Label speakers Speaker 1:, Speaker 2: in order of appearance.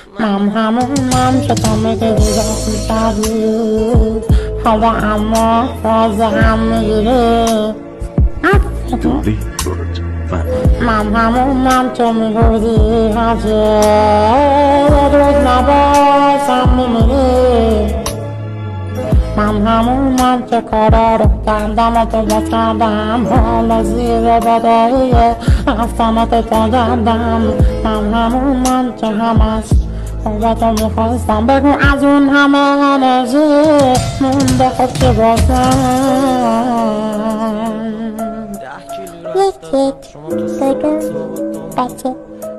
Speaker 1: من همونم که تو میگه دیدت میکردی حالا اما فازه هم میگیری من همونم که میگودی هرچه یه روز نباشم میمیری من همونم که کارا رو کردم و تو باز کردم حالا زیر بداییه رفتم تو کردم من همونم که همش با تو میخواستم بگو از اون همه انرژی مونده خود که باشم یک بگو بچه